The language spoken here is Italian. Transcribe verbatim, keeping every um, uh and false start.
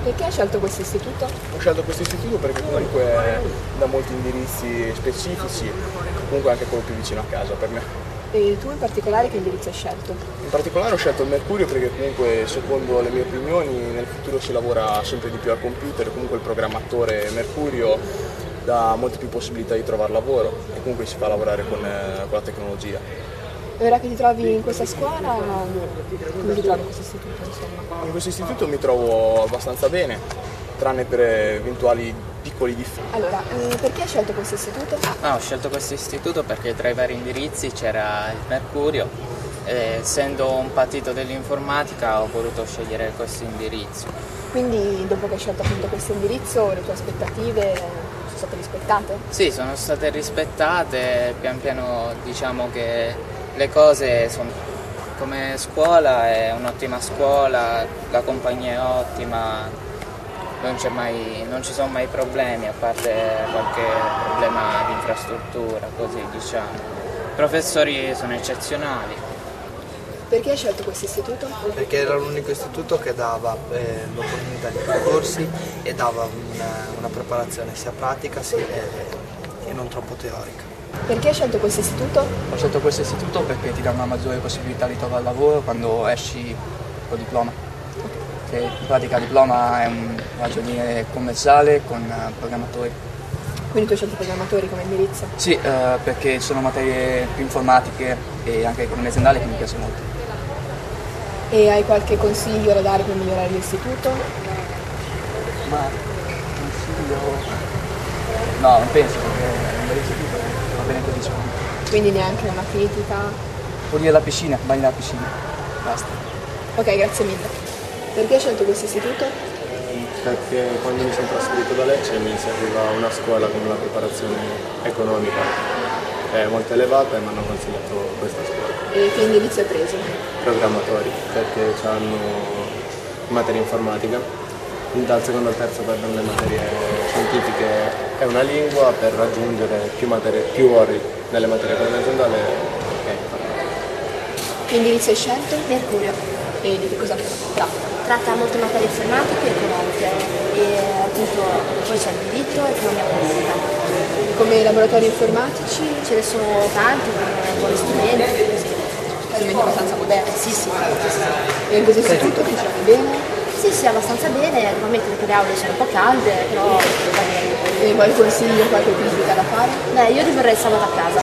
Perché hai scelto questo istituto? Ho scelto questo istituto perché comunque dà molti indirizzi specifici, comunque anche quello più vicino a casa per me. E tu in particolare che indirizzo hai scelto? In particolare ho scelto il Mercurio perché comunque secondo le mie opinioni nel futuro si lavora sempre di più al computer, comunque il programmatore Mercurio dà molte più possibilità di trovare lavoro e comunque si fa lavorare con, eh, con la tecnologia. E ora che ti trovi in questa scuola, come ti trovi in questo istituto insomma? In questo istituto mi trovo abbastanza bene, tranne per eventuali piccoli difetti. Allora, eh, perché hai scelto questo istituto? Ah, ho scelto questo istituto perché tra i vari indirizzi c'era il Mercurio e essendo un patito dell'informatica ho voluto scegliere questo indirizzo. Quindi dopo che hai scelto appunto questo indirizzo, le tue aspettative sono state rispettate? Sì, sono state rispettate, pian piano diciamo che le cose sono come scuola, è un'ottima scuola, la compagnia è ottima, non, c'è mai, non ci sono mai problemi a parte qualche problema di infrastruttura, così diciamo. I professori sono eccezionali. Perché hai scelto questo istituto? Perché era l'unico istituto che dava eh, l'opportunità di concorsi e dava una, una preparazione sia pratica sia, eh, e non troppo teorica. Perché hai scelto questo istituto? Ho scelto questo istituto perché ti dà una maggiore possibilità di trovare lavoro quando esci col diploma. Che in pratica il diploma è un ragioniere commerciale con uh, programmatori. Quindi tu hai scelto programmatori come indirizzo? Sì, uh, perché sono materie più informatiche e anche economia aziendale che mi piace molto. E hai qualche consiglio da dare per migliorare l'istituto? Ma consiglio... No, non penso perché è un bel istituto, va bene così secondo me. Quindi neanche una critica? Pulire la piscina, bagni la piscina, basta. Ok, grazie mille. Perché hai scelto questo istituto? Perché quando mi sono trasferito da Lecce mi serviva una scuola con una preparazione economica eh, molto elevata e mi hanno consigliato questa scuola. E che indirizzo hai preso? Programmatori, perché hanno materia informatica, dal secondo al terzo perdono le materie scientifiche e una lingua per raggiungere più, materie, più ore nelle materie economia aziendale e informatica. Che indirizzo hai scelto? Mercurio. E di che cosa tratta? Tratta molte materie informatiche e economiche e appunto poi c'è il diritto e economia politica. Come laboratori informatici? Ce ne sono tanti, con buoni strumenti. Strumenti abbastanza moderni? Sì, sì, sì, sì. E in questo istituto ti trovi bene? Sì, sì, abbastanza bene, naturalmente le aule sono un po' calde, però va bene. E qualche consiglio, qualche critica da fare? Beh, io rimarrei sabato a casa.